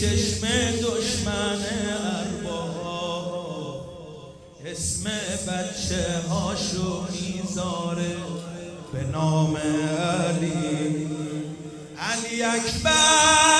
چشم دشمن ارباب، اسم بچه هاشو میذاره به نام علی. علی اکبر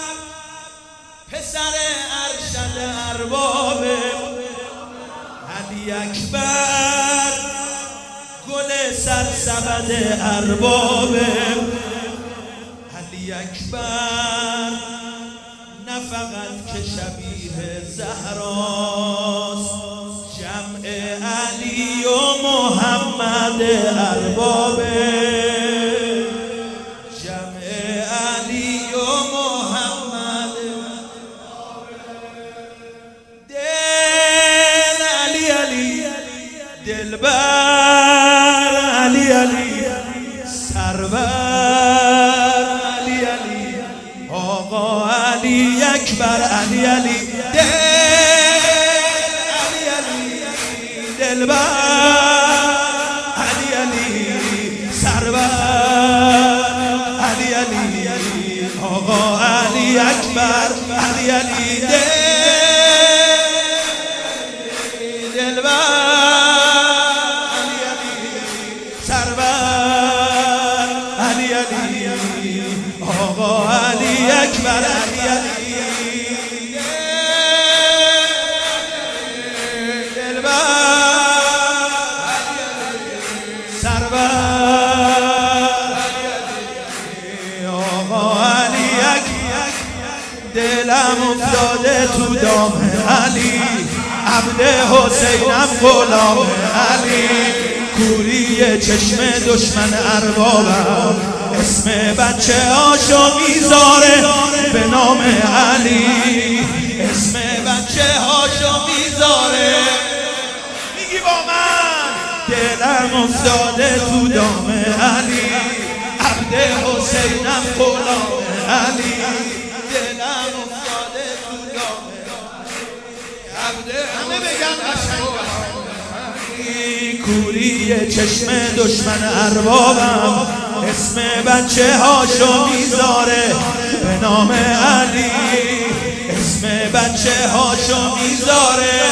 پسر ارشد اربابه، علی اکبر گل سرسبد اربابه. علی اکبر نه فقط که شبیه زهراست، جمع علی و محمد اربابه، جمع علی و محمد. دل علی علی دلبر علی علی سرور علی علی آقا علی اکبر علی علی علی علی دلبر علی علی سرور علی علی آقا علی اکبر علی علی دلبر علی علی سرور علی علی آقا علی اکبر علی علی دلبر سرور آقا علی اکبر. دلم افتاده تو دام علی، عبد حسینم غلام علی، کوری چشم دشمن اربابم، اسم بچه هاشو میذاره به نام علی، اسم بچه هاشو میذاره. میگی با من؟ دلم افتاده تو دام علی، عبد حسینم غلام علی، دلم افتاده تو دام همه بگن کوری چشم دشمن اربابم، اسم بچه هاشو میذاره به نام علی، اسم بچه هاشو میذاره.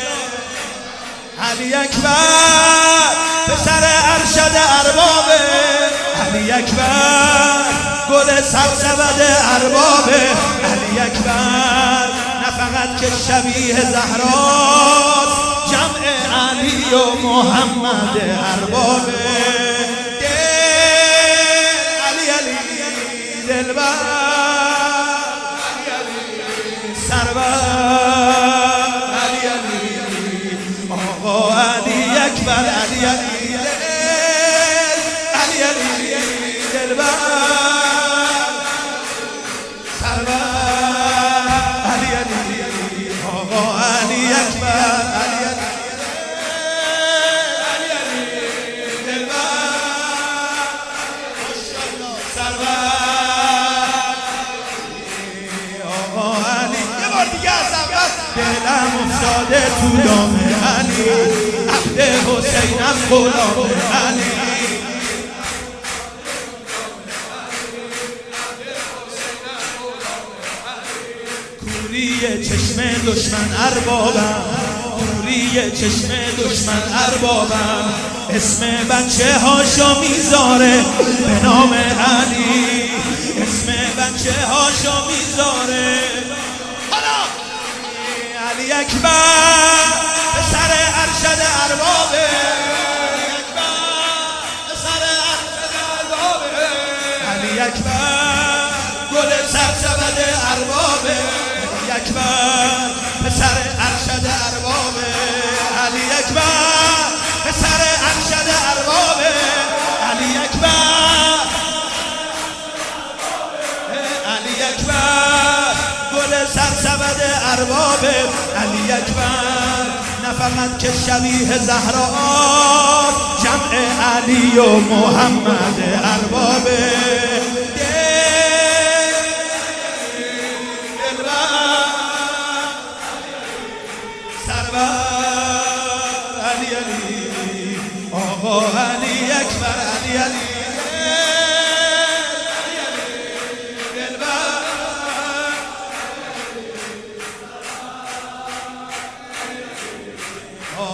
علی اکبر پسر ارشد اربابه، علی اکبر گل سرسبد اربابه، علی اکبر نه فقط که شبیه زهراست، جمع علی و محمد اربابه. علی علی دلبر علی علی سرور علی علی آقا علی اکبر علی علی علی علی دلبر سرور علی علی آقا علی اکبر علی علی دلم افتاده تو دام علی، عبد حسینم غلام علی، کوری چشم دشمن اربابم، کوری چشم دشمن اربابم، اسم بچه هاشو میذاره به نام علی، اسم بچه هاشو میذاره. علی اکبر پسر ارشد اربابه، علی اکبر گل سرسبد اربابه، علی اکبر پسر ارشد اربابه، علی اکبر پسر ارشد اربابه، علی اکبر علی اکبر گل سرسبد اربابه، علی اکبر نه فقط که شبیه زهراست، جمع علی و محمد اربابه. سرور علی علی آقا علی اکبر علی علی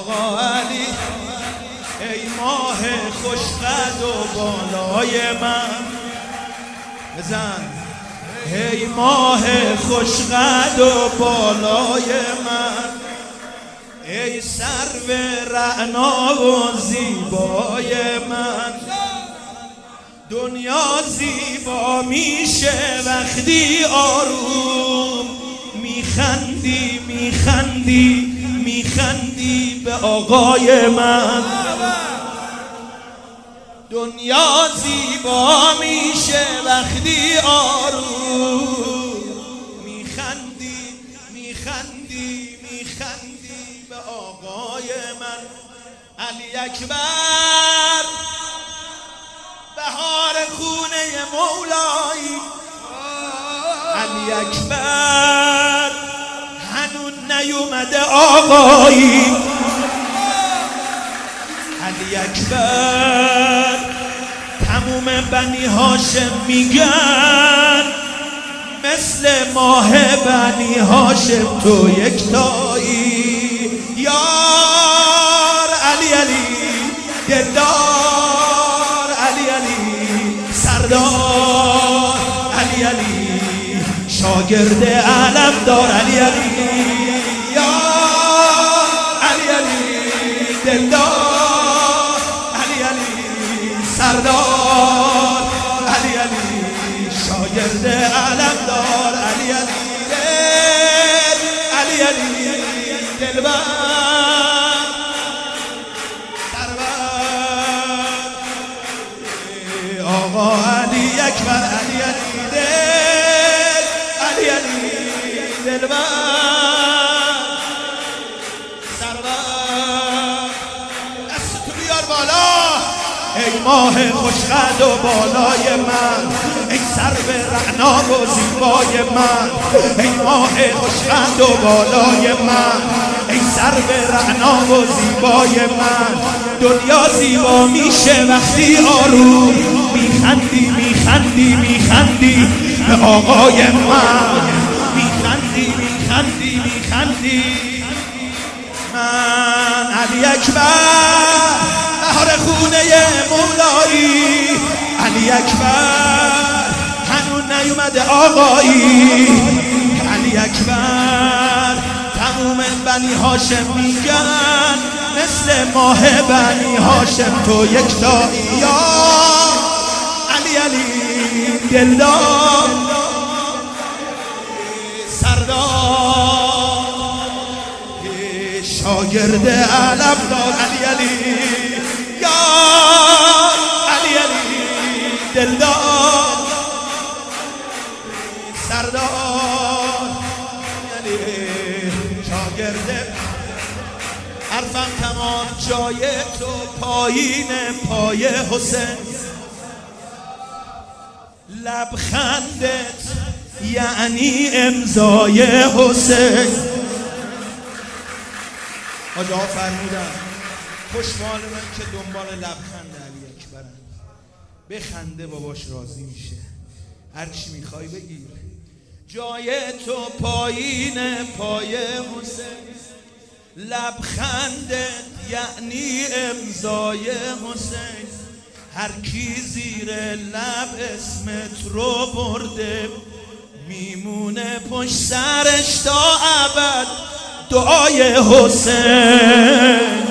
آقا علی ای ماه خوشقد و بالای من بزن ای ماه خوشقد و بالای من ای سرو رعنا و زیبای من دنیا زیبا میشه وقتی آروم میخندی میخندی میخندی به آقای من دنیا زیبا میشه وقتی آروم میخندی میخندی میخندی به آقای من علی اکبر بهار خونه مولایی علی اکبر هنون نیومده آقایی علی اکبر تموم بنی هاشم میگن مثل ماه بنی هاشم تو یکتایی یار علی علی دلدار علی علی سردار علی علی شاگرد علمدار علی علی یار علی علی دلدار علی علی سردار علی علی شاگرد علمدار علی علی علی علی دلبر آقا علی اکبر علی علی دل علی علی دلبر سرور دستتو بیار بالا ای ماه خوشقد و بالای من ای سرو رعنا و زیبای من ای ماه خوشقد و بالای من ای سرو رعنا و زیبای من دنیا زیبا میشه وقتی آروم میخندی میخندی میخندی به آقای من میخندی میخندی میخندی من علی اکبر بهار خونه مولایی علی اکبر هنون نیومده آقایی علی اکبر تموم بنی هاشم میگن مثل ماه بنی هاشم تو یکتایی یا علی علی دلدار سردار شاگرد علمدار علی علی یا علی علی دلدار سردار علی شاگرد حرفم تمام جای تو پایین پای حسین لبخندت یعنی امضای حسین حاجا فرمودن خوشحال من که دنبال لبخند علی اکبرن بخنده باباش راضی میشه هر چی میخوای بگیر جای تو پایین پای حسین لبخندت یعنی امضای حسین هر کی زیر لب اسمت رو برده میمونه پشت سرش تا ابد دعای حسین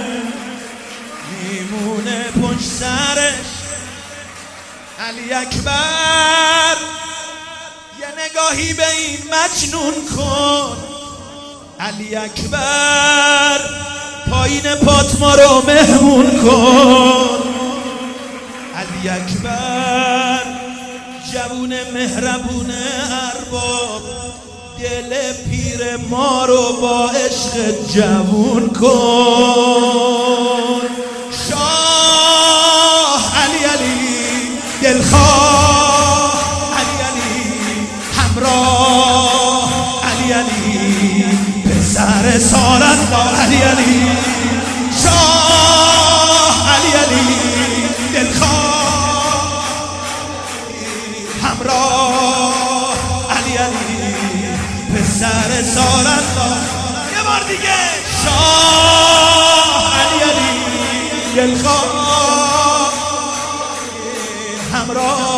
میمونه پشت سرش علی اکبر یه نگاهی به این مجنون کن علی اکبر پایین پات ما رو مهمون کن علی اکبر جوون مهربون ارباب دل پیر ما رو با عشق جوون کن شاه علی علی دلخواه علی علی همراه علی علی پسر سالندار علی علی شاه علی علی دلخواه همراه علی علی پسر سالندار یه بار دیگه شاه همراه